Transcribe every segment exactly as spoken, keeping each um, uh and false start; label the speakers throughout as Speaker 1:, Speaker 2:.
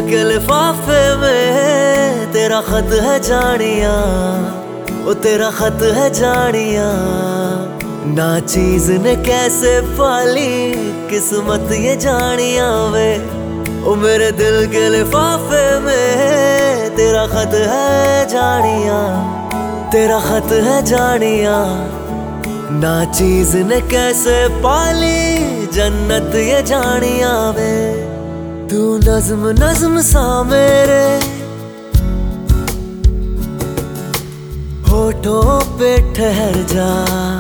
Speaker 1: के लिफाफे में तेरा खत है जानिया, ओ तेरा खत है जानिया। ना चीज ने कैसे पाली किस्मत ये जानिया वे, ओ मेरे दिल के लिफाफे में तेरा खत है जानिया, तेरा खत है जानिया। ना चीज ने कैसे पाली जन्नत ये जानिया वे। तू नज्म नज्म सा मेरे होठों पे ठहर जा,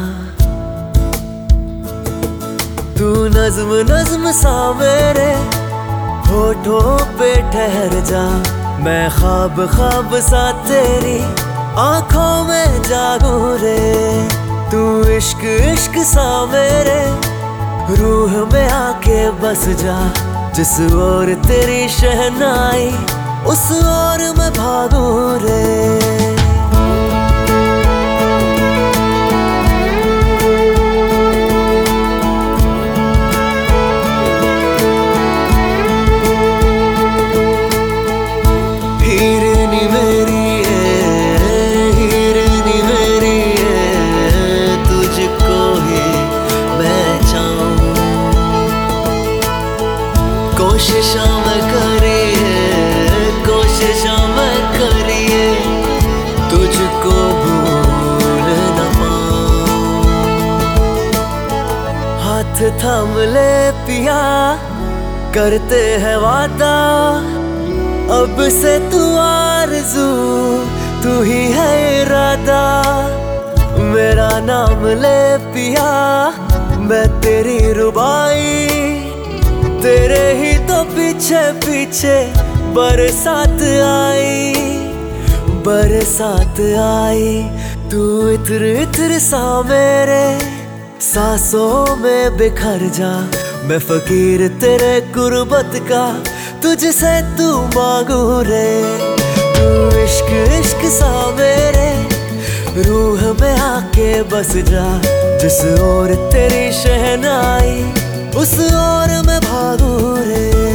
Speaker 1: तू नज्म नज्म सा मेरे होठों पे ठहर जा। मैं ख्वाब ख्वाब सा तेरी आंखों में जागूं रे, तू इश्क इश्क सा मेरे रूह में आके बस जा। जिस ओर तेरी शहनाई उस ओर मैं भागूं रे। हीरनी मेरी कोशिशा मैं करिए, कोशिशा मैं करिए तुझको भूल न पाऊं। हाथ थाम ले पिया करते हैं वादा, अब से तू आरज़ू तू ही है इरादा। मेरा नाम ले पिया मैं तेरी रुबाई, तेरे ही तो पीछे पीछे बरसात आई, बरसात आई। तू इत्र इत्र सा मेरे सांसों में बिखर जा। मैं फकीर तेरे गुर्बत का तुझसे तू मांगू रे। तू इश्क इश्क सा मेरे रूह में आके बस जा। जिस ओर तेरी शहनाई उस ओर मैं भागूं रे।